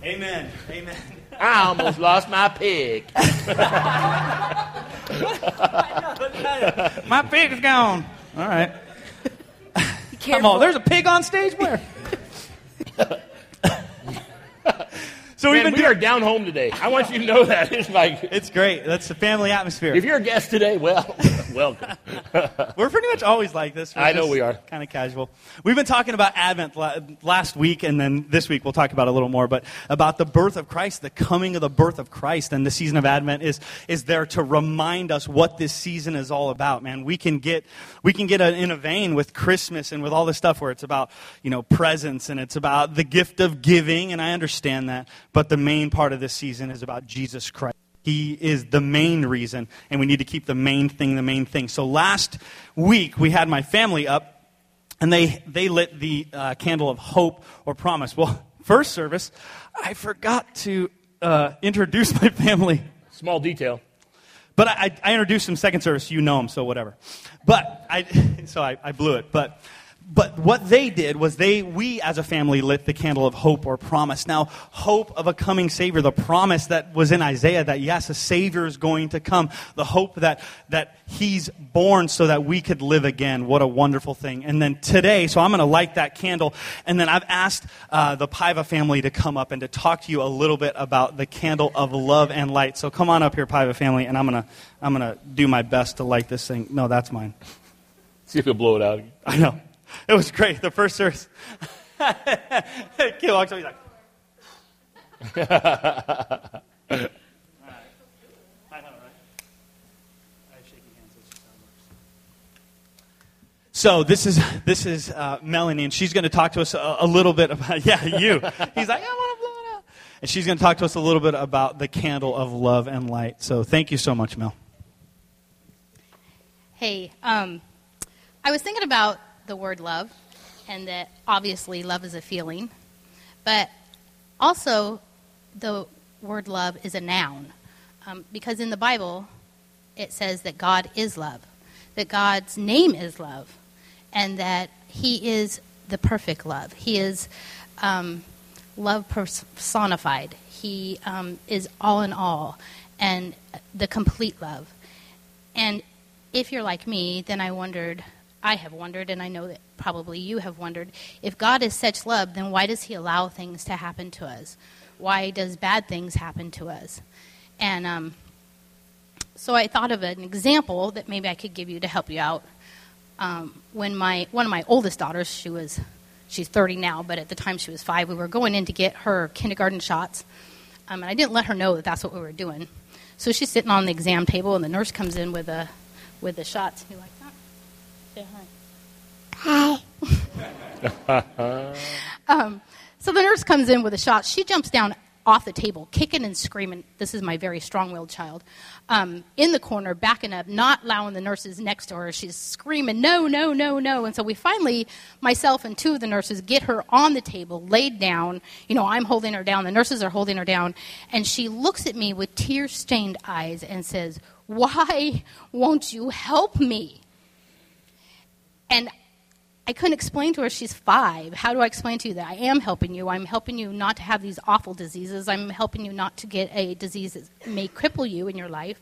Amen. Amen. I almost lost my pig. My pig's gone. All right. Come on, there's a pig on stage? Where? So We are down home today. I want you to know that. It's great. That's the family atmosphere. If you're a guest today, well, welcome. We're pretty much always like this. I know we are. Kind of casual. We've been talking about Advent last week, and then this week we'll talk about it a little more, but about the birth of Christ, the coming of the birth of Christ, and the season of Advent is there to remind us what this season is all about, man. We can get in a vein with Christmas and with all this stuff where it's about, presents, and it's about the gift of giving, and I understand that, but the main part of this season is about Jesus Christ. He is the main reason, and we need to keep the main thing. So last week, we had my family up, and they lit the candle of hope or promise. Well, first service, I forgot to introduce my family. Small detail. But I introduced them second service. You know them, so whatever. But I blew it. But what they did was we as a family lit the candle of hope or promise. Now, hope of a coming Savior, the promise that was in Isaiah that yes, a Savior is going to come. The hope that He's born so that we could live again. What a wonderful thing. And then today, so I'm going to light that candle. And then I've asked the Paiva family to come up and to talk to you a little bit about the candle of love and light. So come on up here, Paiva family, and I'm gonna do my best to light this thing. No, that's mine. See if you'll blow it out. I know. It was great. The first service. Kid walks up, he's like. I know, right? I have shaky hands. That's just how it works. So this is Melanie, and she's going to talk to us a little bit about, you. He's like, I want to blow it out. And she's going to talk to us a little bit about the candle of love and light. So thank you so much, Mel. Hey, I was thinking about the word love, and that obviously love is a feeling, but also the word love is a noun, because in the Bible it says that God is love, that God's name is love, and that He is the perfect love. He is love personified. He is all in all and the complete love. And if you're like me, then I have wondered, and I know that probably you have wondered, if God is such love, then why does He allow things to happen to us? Why does bad things happen to us? And so I thought of an example that maybe I could give you to help you out. When one of my oldest daughters, she's 30 now, but at the time she was 5, we were going in to get her kindergarten shots, and I didn't let her know that that's what we were doing. So she's sitting on the exam table, and the nurse comes in with the shots. You're like, say hi. So the nurse comes in with a shot. She jumps down off the table, kicking and screaming. This is my very strong-willed child. In the corner, backing up, not allowing the nurses next to her. She's screaming, no, no, no, no. And so we finally, myself and 2 of the nurses, get her on the table, laid down. I'm holding her down. The nurses are holding her down. And she looks at me with tear-stained eyes and says, "Why won't you help me?" And I couldn't explain to her, she's 5. How do I explain to you that I am helping you? I'm helping you not to have these awful diseases. I'm helping you not to get a disease that may cripple you in your life.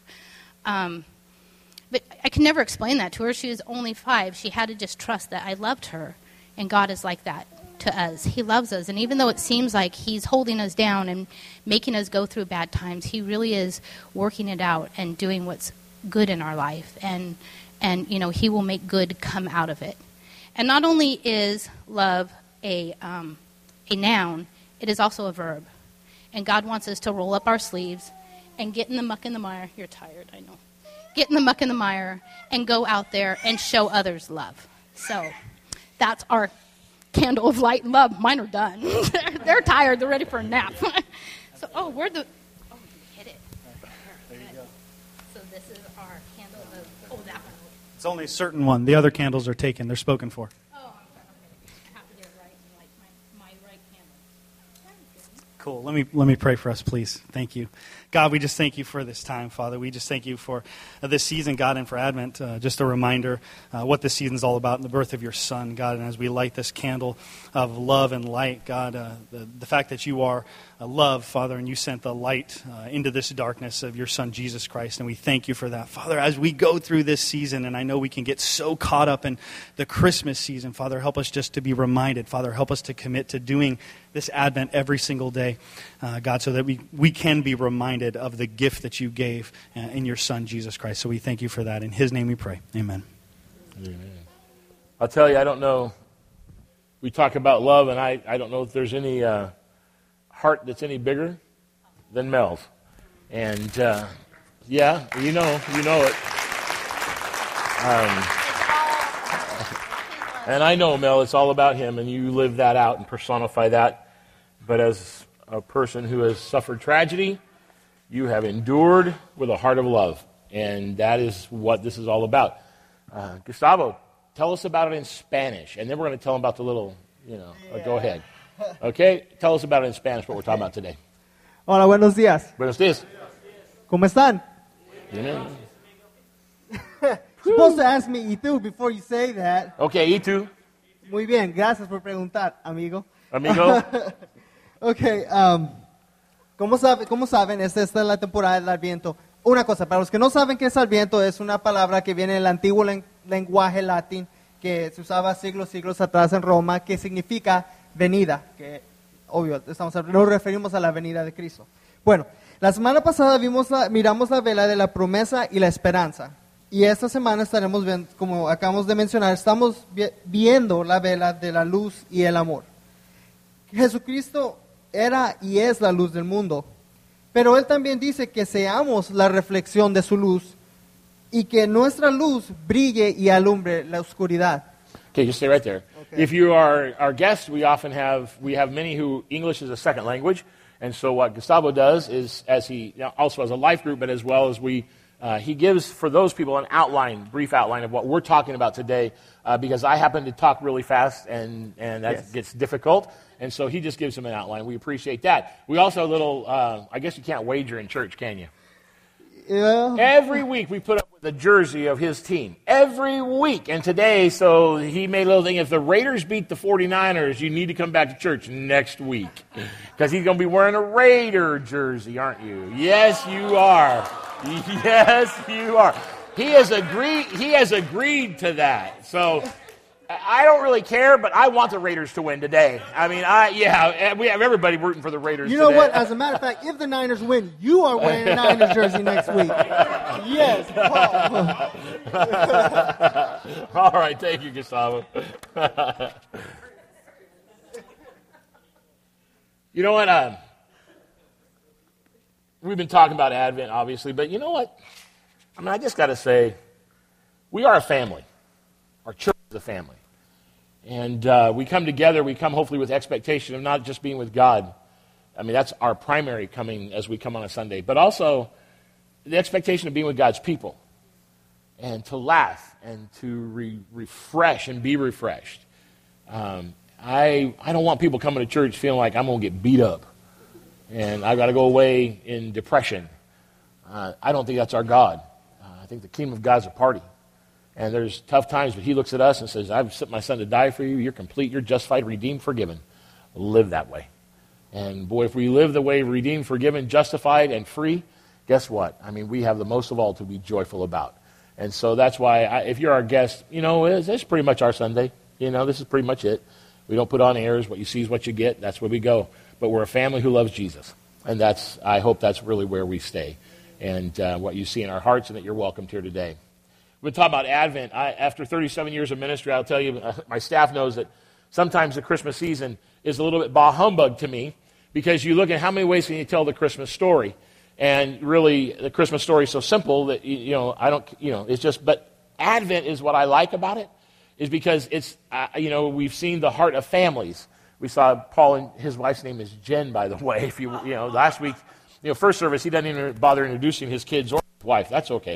But I could never explain that to her. She was only 5. She had to just trust that I loved her. And God is like that to us. He loves us. And even though it seems like He's holding us down and making us go through bad times, He really is working it out and doing what's good in our life. And He will make good come out of it. And not only is love a noun, it is also a verb. And God wants us to roll up our sleeves and get in the muck and the mire. You're tired, I know. Get in the muck and the mire and go out there and show others love. So that's our candle of light and love. Mine are done. They're tired. They're ready for a nap. You hit it. There you go. So this is our candle of, that one. It's only a certain one. The other candles are taken. They're spoken for. Oh, I'm sorry. Okay. I have to get it right. Like my right candle. Cool. Let me pray for us, please. Thank you. God, we just thank you for this time, Father. We just thank you for this season, God, and for Advent. Just a reminder what this season is all about and the birth of your Son, God. And as we light this candle of love and light, God, the fact that you are love, Father, and you sent the light into this darkness of your Son, Jesus Christ. And we thank you for that. Father, as we go through this season, and I know we can get so caught up in the Christmas season, Father, help us just to be reminded. Father, help us to commit to doing this Advent every single day, God, so that we can be reminded of the gift that you gave in your Son, Jesus Christ. So we thank you for that. In his name we pray. Amen. Amen. I'll tell you, I don't know. We talk about love, and I don't know if there's any heart that's any bigger than Mel's. And, yeah, you know it. And I know, Mel, it's all about him, and you live that out and personify that. But as a person who has suffered tragedy, you have endured with a heart of love. And that is what this is all about. Gustavo, tell us about it in Spanish. And then we're going to tell them about the little, go ahead. Okay? Tell us about it in Spanish, what we're talking about today. Hola, buenos días. Buenos días. ¿Cómo están? Yeah. You're supposed to ask me, ¿y tú, before you say that. Okay, ¿y tú? Muy bien, gracias por preguntar, amigo. Amigo. Okay, ¿cómo saben, esta es la temporada del Adviento. Una cosa, para los que no saben qué es Adviento, es una palabra que viene del antiguo lenguaje latín, que se usaba siglos atrás en Roma, que significa venida, que obvio, nos referimos a la venida de Cristo. Bueno, la semana pasada miramos la vela de la promesa y la esperanza. Y esta semana estaremos viendo, como acabamos de mencionar, estamos viendo la vela de la luz y el amor. Jesucristo era y es la luz del mundo, pero Él también dice que seamos la reflexión de su luz y que nuestra luz brille y alumbre la oscuridad. Okay, just stay right there. Okay. If you are our guests, we have many who English is a second language, and so what Gustavo does is, as he also has a life group, but as well as he gives for those people an brief outline of what we're talking about today, because I happen to talk really fast, and that gets difficult, and so he just gives them an outline. We appreciate that. We also have a little, I guess you can't wager in church, can you? Yeah. Every week we put up with a jersey of his team. Every week. And today, so he made a little thing, if the Raiders beat the 49ers, you need to come back to church next week. Because he's going to be wearing a Raider jersey, aren't you? Yes, you are. Yes, you are. He has agreed to that. So I don't really care, but I want the Raiders to win today. I mean, we have everybody rooting for the Raiders You know today. what? As a matter of fact, if the Niners win, you are wearing a Niners jersey next week. Yes, Paul. All right, thank you, Gustavo. You know what? We've been talking about Advent, obviously, but you know what? I mean, I just got to say, we are a family. Our church is a family. And we come together, we come hopefully with expectation of not just being with God. I mean, that's our primary coming as we come on a Sunday, but also the expectation of being with God's people and to laugh and to refresh and be refreshed. I don't want people coming to church feeling like I'm going to get beat up and I've got to go away in depression. I don't think that's our God. I think the kingdom of God's a party. And there's tough times, but he looks at us and says, I've sent my son to die for you. You're complete. You're justified, redeemed, forgiven. Live that way. And boy, if we live the way redeemed, forgiven, justified, and free, guess what? I mean, we have the most of all to be joyful about. And so that's why, if you're our guest, it's pretty much our Sunday. This is pretty much it. We don't put on airs. What you see is what you get. That's where we go. But we're a family who loves Jesus. And I hope that's really where we stay. And what you see in our hearts, and that you're welcomed here today. We're talking about Advent. After 37 years of ministry, I'll tell you, my staff knows that sometimes the Christmas season is a little bit bah humbug to me, because you look at how many ways can you tell the Christmas story. And really, the Christmas story is so simple that, it's just, but Advent is what I like about it, is because it's, we've seen the heart of families. We saw Paul, and his wife's name is Jen, by the way. If last week, first service, he doesn't even bother introducing his kids or his wife. That's okay.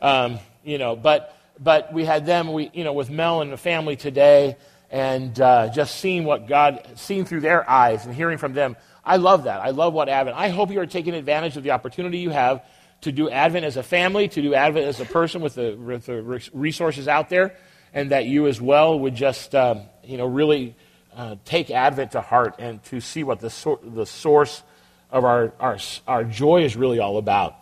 But we had them, with Mel and the family today, and just seeing what God, seeing through their eyes and hearing from them I love that. I love what Advent. I hope you are taking advantage of the opportunity you have to do Advent as a family, to do Advent as a person with the resources out there, and that you as well would just, really take Advent to heart and to see what the source of our joy is really all about.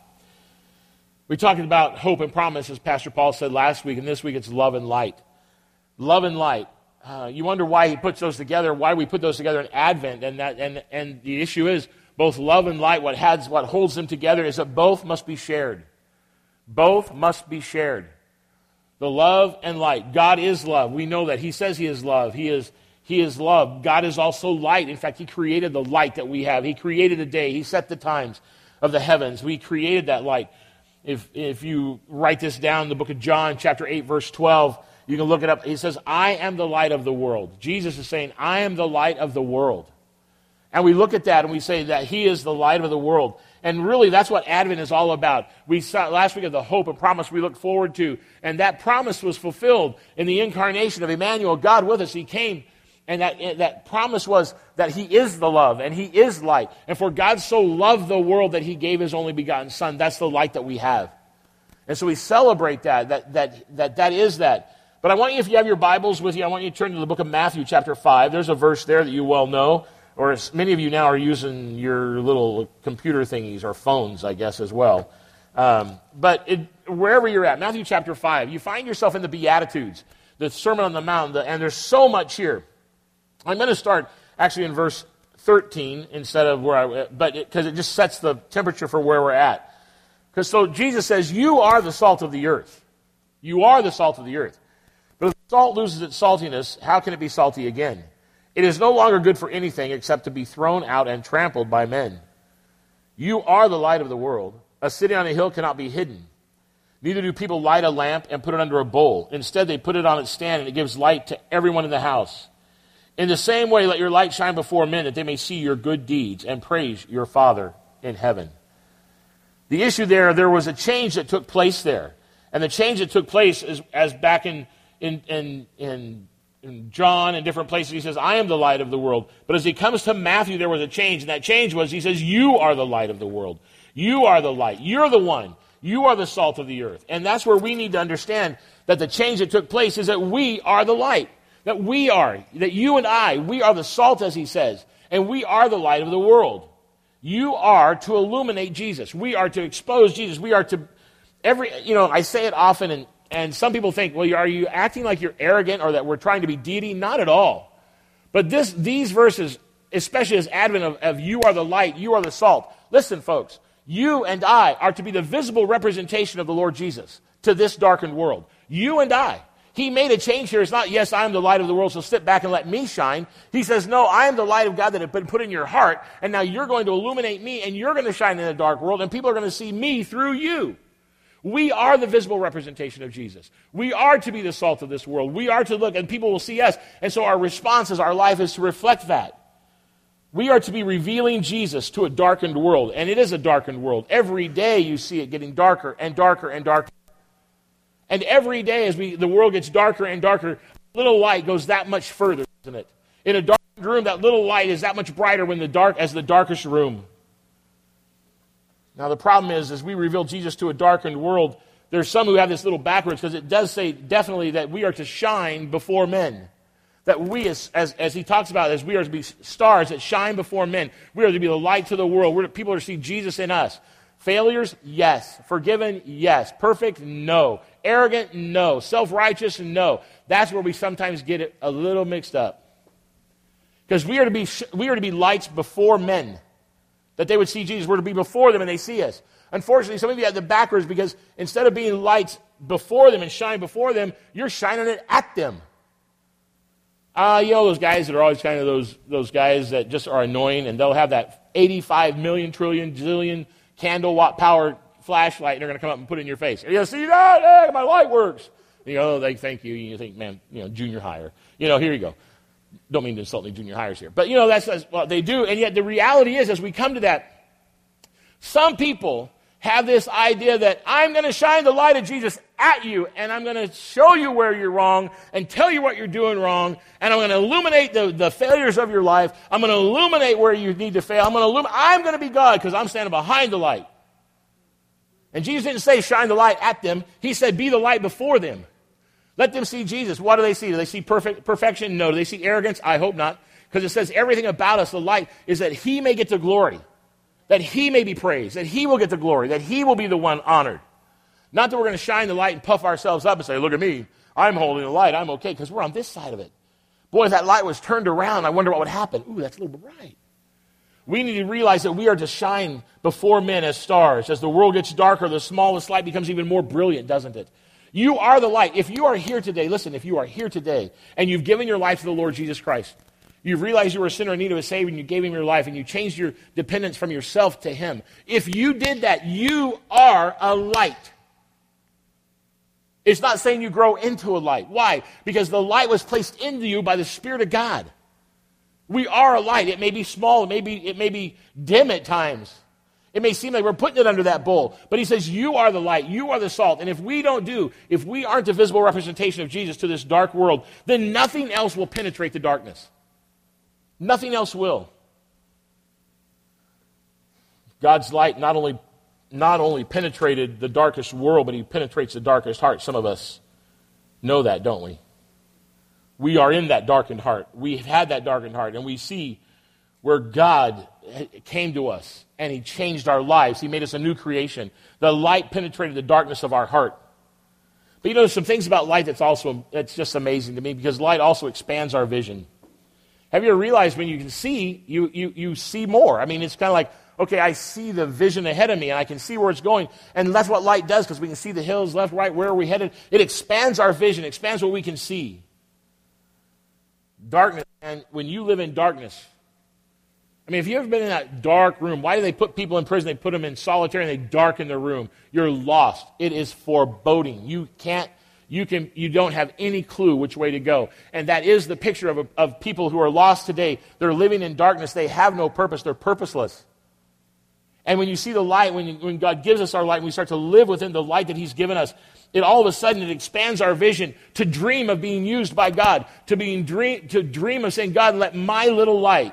We talked about hope and promise, as Pastor Paul said last week, and this week it's love and light. Love and light. You wonder why he puts those together, why we put those together in Advent, and the issue is both love and light. What holds them together is that both must be shared. Both must be shared. The love and light. God is love. We know that. He says He is love. He is love. God is also light. In fact, He created the light that we have. He created the day. He set the times of the heavens. We created that light. If you write this down in the book of John, chapter 8, verse 12, you can look it up. He says, I am the light of the world. Jesus is saying, I am the light of the world. And we look at that and we say that He is the light of the world. And really, that's what Advent is all about. We saw last week of the hope and promise we look forward to. And that promise was fulfilled in the incarnation of Emmanuel, God with us. He came, and that promise was that He is the love and He is light. And for God so loved the world that He gave His only begotten Son. That's the light that we have. And so we celebrate that is that. But I want you, if you have your Bibles with you, I want you to turn to the book of Matthew, chapter 5. There's a verse there that you well know, or as many of you now are using your little computer thingies or phones, I guess, as well. But wherever you're at, Matthew chapter 5, you find yourself in the Beatitudes, the Sermon on the Mount, and there's so much here. I'm going to start actually in verse 13 instead of because it just sets the temperature for where we're at. Because so Jesus says, you are the salt of the earth. You are the salt of the earth. But if salt loses its saltiness, how can it be salty again? It is no longer good for anything except to be thrown out and trampled by men. You are the light of the world. A city on a hill cannot be hidden. Neither do people light a lamp and put it under a bowl. Instead, they put it on its stand, and it gives light to everyone in the house. In the same way, let your light shine before men, that they may see your good deeds and praise your Father in heaven. The issue there was a change that took place there. And the change that took place is, as back in John and different places, he says, I am the light of the world. But as he comes to Matthew, there was a change. And that change was, he says, you are the light of the world. You are the light. You're the one. You are the salt of the earth. And that's where we need to understand that the change that took place is that we are the light. That you and I, we are the salt, as he says. And we are the light of the world. You are to illuminate Jesus. We are to expose Jesus. We are to, I say it often, and some people think, well, are you acting like you're arrogant or that we're trying to be deity? Not at all. But these verses, especially as Advent of you are the light, you are the salt. Listen, folks, you and I are to be the visible representation of the Lord Jesus to this darkened world. You and I. He made a change here. It's not, yes, I am the light of the world, so sit back and let me shine. He says, no, I am the light of God that had been put in your heart, and now you're going to illuminate me, and you're going to shine in a dark world, and people are going to see me through you. We are the visible representation of Jesus. We are to be the salt of this world. We are to look, and people will see us. And so our response as our life is to reflect that. We are to be revealing Jesus to a darkened world, and it is a darkened world. Every day you see it getting darker and darker and darker. And every day as the world gets darker and darker, little light goes that much further, isn't it? In a dark room, that little light is that much brighter as the darkest room. Now the problem is, as we reveal Jesus to a darkened world, there's some who have this little backwards, because it does say definitely that we are to shine before men. That we, as he talks about, as we are to be stars that shine before men. We are to be the light to the world. People are to see Jesus in us. Failures? Yes. Forgiven? Yes. Perfect? No. Arrogant? No. Self-righteous? No. That's where we sometimes get it a little mixed up. Because we are to be lights before men. That they would see Jesus. We're to be before them and they see us. Unfortunately, some of you have the backwards, because instead of being lights before them and shine before them, you're shining it at them. Those guys that are always kind of those guys that just are annoying, and they'll have that 85 million, trillion, zillion candle watt power flashlight, and they're going to come up and put it in your face. You see that? Hey, my light works. They thank you. You think, man, junior higher. Here you go. Don't mean to insult any junior hires here. But, that's what they do. And yet the reality is, as we come to that, some people have this idea that I'm going to shine the light of Jesus at you, and I'm going to show you where you're wrong and tell you what you're doing wrong, and I'm going to illuminate the failures of your life. I'm going to illuminate where you need to fail. I'm going to be God because I'm standing behind the light. And Jesus didn't say shine the light at them. He said be the light before them. Let them see Jesus. What do they see? Do they see perfection? No. Do they see arrogance? I hope not. Because it says everything about us, the light, is that he may get the glory, that he may be praised, that he will get the glory, that he will be the one honored. Not that we're going to shine the light and puff ourselves up and say, look at me, I'm holding the light, I'm okay, because we're on this side of it. Boy, if that light was turned around, I wonder what would happen. Ooh, that's a little bright. We need to realize that we are to shine before men as stars. As the world gets darker, the smallest light becomes even more brilliant, doesn't it? You are the light. If you are here today, listen, if you are here today and you've given your life to the Lord Jesus Christ, you've realized you were a sinner in need of a Savior and you gave him your life and you changed your dependence from yourself to him. If you did that, you are a light. It's not saying you grow into a light. Why? Because the light was placed into you by the Spirit of God. We are a light. It may be small. It may be dim at times. It may seem like we're putting it under that bowl. But he says, you are the light. You are the salt. And if we aren't a visible representation of Jesus to this dark world, then nothing else will penetrate the darkness. Nothing else will. God's light not only penetrated the darkest world, but he penetrates the darkest heart. Some of us know that, don't we? We are in that darkened heart. We've had that darkened heart, and we see where God came to us, and he changed our lives. He made us a new creation. The light penetrated the darkness of our heart. But there's some things about light that's just amazing to me, because light also expands our vision. Have you ever realized when you can see, you see more? I mean, it's kind of like, okay, I see the vision ahead of me, and I can see where it's going. And that's what light does, because we can see the hills, left, right, where are we headed. It expands our vision, expands what we can see. Darkness, and when you live in darkness, I mean, if you've ever been in that dark room, why do they put people in prison? They put them in solitary and they darken the room. You're lost. It is foreboding. You don't have any clue which way to go. And that is the picture of people who are lost today. They're living in darkness. They have no purpose. They're purposeless. And when you see the light, when God gives us our light, and we start to live within the light that he's given us, it all of a sudden it expands our vision to dream of being used by God, to dream of saying, God, let my little light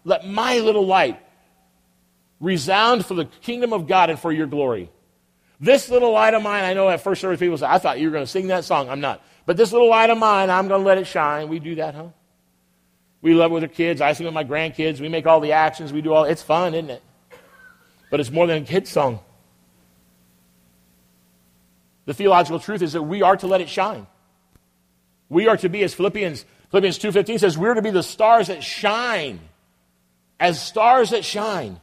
resound for the kingdom of God and for your glory. This little light of mine, I know at first service people say, I thought you were going to sing that song. I'm not. But this little light of mine, I'm going to let it shine. We do that, huh? We love it with our kids. I sing with my grandkids. We make all the actions. We do all. It's fun, isn't it? But it's more than a kid's song. The theological truth is that we are to let it shine. We are to be, as Philippians 2:15 says, we're to be the stars that shine. As stars that shine.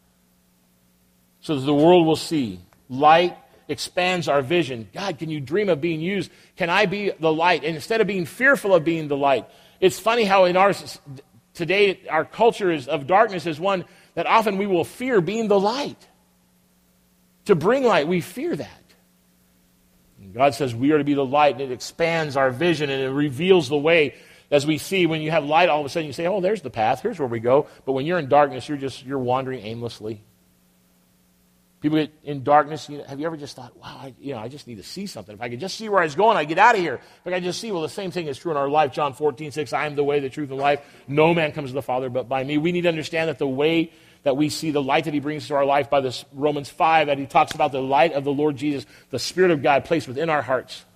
So that the world will see. Light expands our vision. God, can you dream of being used? Can I be the light? And instead of being fearful of being the light, it's funny how in today our culture of darkness is one that often we will fear being the light. To bring light, we fear that. And God says we are to be the light, and it expands our vision, and it reveals the way. As we see, when you have light, all of a sudden you say, oh, there's the path, here's where we go. But when you're in darkness, you're wandering aimlessly. People get in darkness. Have you ever just thought, wow, I just need to see something. If I could just see where I was going, I'd get out of here. If I could just see, well, the same thing is true in our life. John 14:6, I am the way, the truth, and life. No man comes to the Father but by me. We need to understand that the way that we see the light that he brings to our life by this Romans 5, that he talks about the light of the Lord Jesus, the Spirit of God placed within our hearts.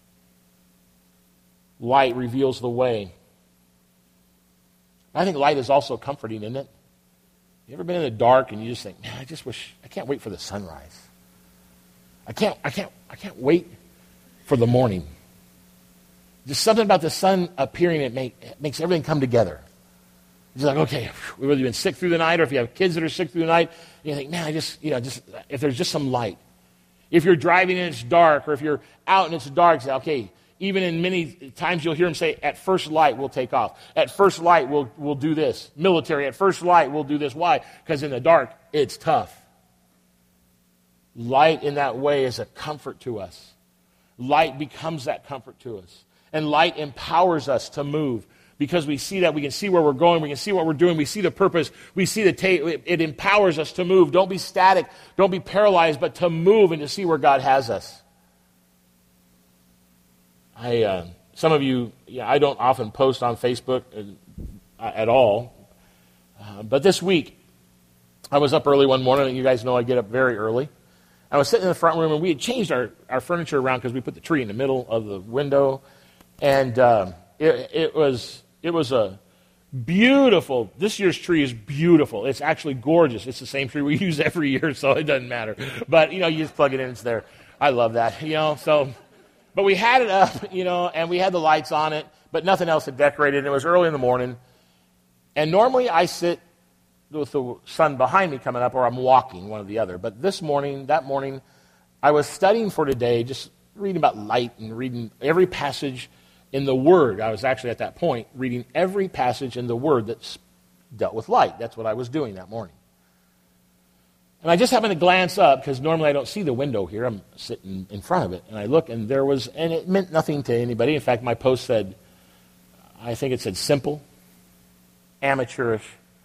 Light reveals the way. I think light is also comforting, isn't it? You ever been in the dark and you just think, man, I can't wait for the sunrise. I can't wait for the morning. Just something about the sun appearing, it makes everything come together. It's like, okay, whether you've been sick through the night or if you have kids that are sick through the night, you think, man, if there's just some light. If you're driving and it's dark, or if you're out and it's dark, say, okay, even in many times you'll hear them say, at first light we'll take off. At first light we'll do this. Military, at first light we'll do this. Why? Because in the dark, it's tough. Light in that way is a comfort to us. Light becomes that comfort to us. And light empowers us to move. Because we see that, we can see where we're going, we can see what we're doing, we see the purpose, we see it empowers us to move. Don't be static, don't be paralyzed, but to move and to see where God has us. Some of you, I don't often post on Facebook at all. But this week, I was up early one morning. You guys know I get up very early. I was sitting in the front room, and we had changed our furniture around because we put the tree in the middle of the window. And it was a beautiful, this year's tree is beautiful. It's actually gorgeous. It's the same tree we use every year, so it doesn't matter. But, you just plug it in, it's there. I love that, so. But we had it up, and we had the lights on it, but nothing else had decorated. And it was early in the morning. And normally I sit with the sun behind me coming up, or I'm walking, one or the other. But that morning, I was studying for today, just reading about light and reading every passage in the Word. I was actually at that point reading every passage in the Word that dealt with light. That's what I was doing that morning. And I just happened to glance up, because normally I don't see the window here. I'm sitting in front of it. And I look, and and it meant nothing to anybody. In fact, my post said, I think it said simple, amateurish,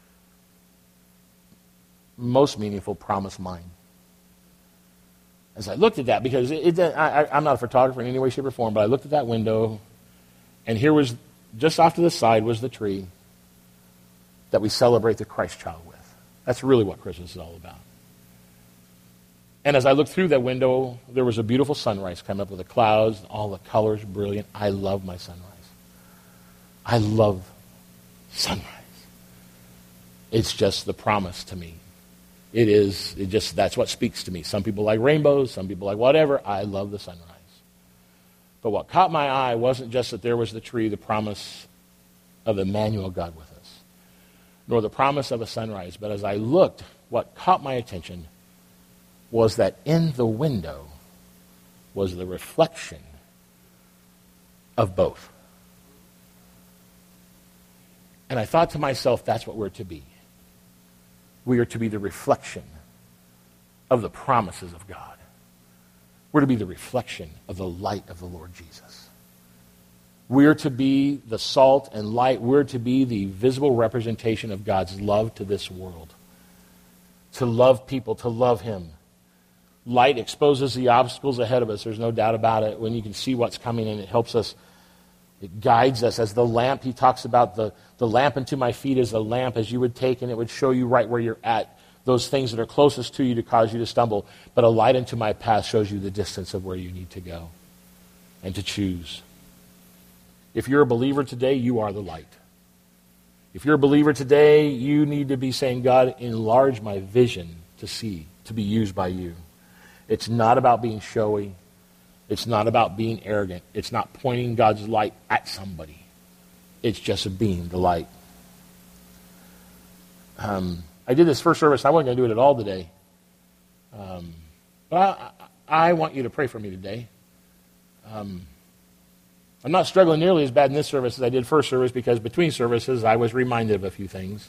most meaningful, promise mine. As I looked at that, because I'm not a photographer in any way, shape, or form, but I looked at that window, and here was, just off to the side was the tree that we celebrate the Christ child with. That's really what Christmas is all about. And as I looked through that window, there was a beautiful sunrise coming up with the clouds, all the colors, brilliant. I love my sunrise. I love sunrise. It's just the promise to me. That's what speaks to me. Some people like rainbows, some people like whatever. I love the sunrise. But what caught my eye wasn't just that there was the tree, the promise of Emmanuel, God with us, nor the promise of a sunrise. But as I looked, what caught my attention was that in the window was the reflection of both. And I thought to myself, that's what we're to be. We are to be the reflection of the promises of God. We're to be the reflection of the light of the Lord Jesus. We're to be the salt and light. We're to be the visible representation of God's love to this world. To love people, to love Him. Light exposes the obstacles ahead of us. There's no doubt about it. When you can see what's coming, and it helps us, it guides us. As the lamp, he talks about the lamp unto my feet is a lamp as you would take, and it would show you right where you're at, those things that are closest to you to cause you to stumble. But a light unto my path shows you the distance of where you need to go and to choose. If you're a believer today, you are the light. If you're a believer today, you need to be saying, God, enlarge my vision to see, to be used by you. It's not about being showy. It's not about being arrogant. It's not pointing God's light at somebody. It's just being the light. I did this first service. I wasn't going to do it at all today. But I want you to pray for me today. I'm not struggling nearly as bad in this service as I did first service, because between services I was reminded of a few things.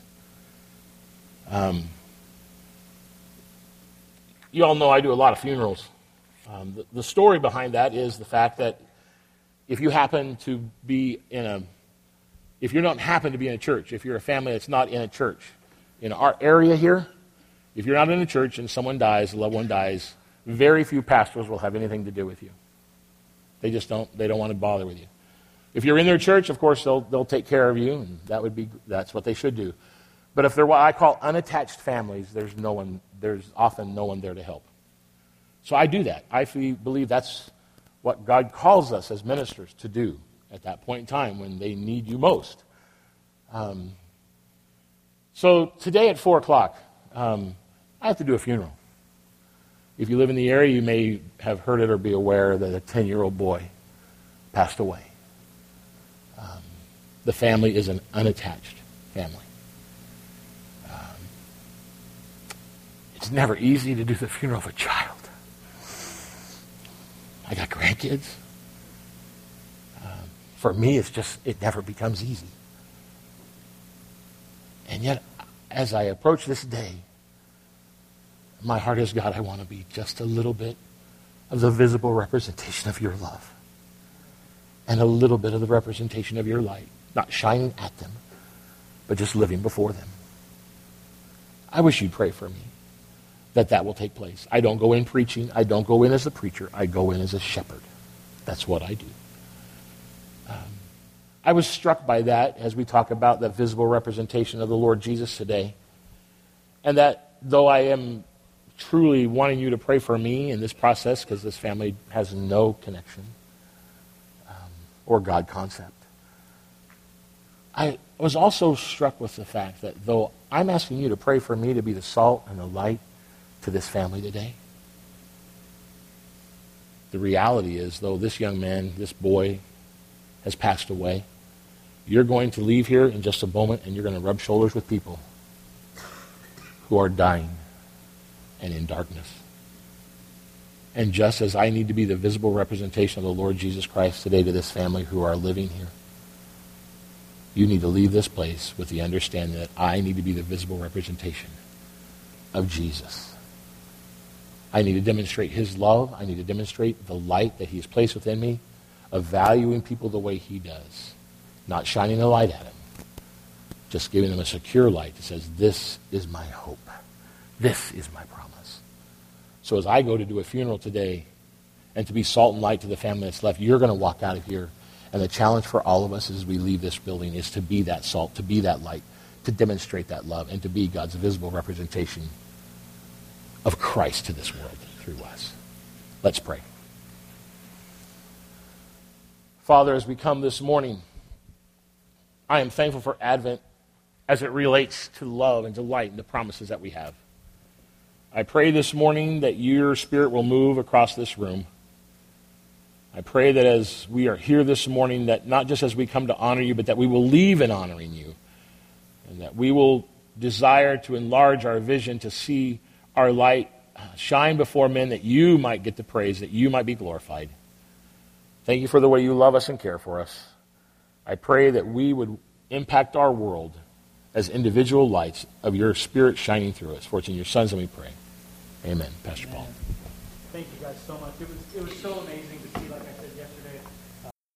You all know I do a lot of funerals. The story behind that is the fact that if you happen to be if you don't happen to be in a church, if you're a family that's not in a church, in our area here, if you're not in a church and someone dies, a loved one dies, very few pastors will have anything to do with you. They just don't want to bother with you. If you're in their church, of course, they'll take care of you, and that's what they should do. But if they're what I call unattached families, there's often no one there to help. So I do that. I believe that's what God calls us as ministers to do at that point in time when they need you most. So today at 4 o'clock, I have to do a funeral. If you live in the area, you may have heard it or be aware that a 10-year-old boy passed away. The family is an unattached family. It's never easy to do the funeral of a child. I got grandkids. For me, it never becomes easy. And yet, as I approach this day, my heart is, God, I want to be just a little bit of the visible representation of your love. And a little bit of the representation of your light. Not shining at them, but just living before them. I wish you'd pray for me that will take place. I don't go in preaching. I don't go in as a preacher. I go in as a shepherd. That's what I do. I was struck by that as we talk about the visible representation of the Lord Jesus today. And that though I am truly wanting you to pray for me in this process, because this family has no connection or God concept, I was also struck with the fact that though I'm asking you to pray for me to be the salt and the light to this family today, the reality is, though this young man, this boy, has passed away, you're going to leave here in just a moment and you're going to rub shoulders with people who are dying and in darkness. And just as I need to be the visible representation of the Lord Jesus Christ today to this family who are living here, you need to leave this place with the understanding that I need to be the visible representation of Jesus. I need to demonstrate his love. I need to demonstrate the light that he has placed within me of valuing people the way he does. Not shining a light at them, just giving them a secure light that says, this is my hope. This is my promise. So as I go to do a funeral today and to be salt and light to the family that's left, you're going to walk out of here. And the challenge for all of us as we leave this building is to be that salt, to be that light, to demonstrate that love, and to be God's visible representation of Christ to this world through us. Let's pray. Father, as we come this morning, I am thankful for Advent as it relates to love and to light and the promises that we have. I pray this morning that your Spirit will move across this room. I pray that as we are here this morning, that not just as we come to honor you, but that we will leave in honoring you, and that we will desire to enlarge our vision to see our light shine before men, that you might get the praise, that you might be glorified. Thank you for the way you love us and care for us. I pray that we would impact our world as individual lights of your Spirit shining through us. For it's in your Son's name we pray. Amen. Pastor Paul. Thank you guys so much. It was so amazing to see, like I said yesterday,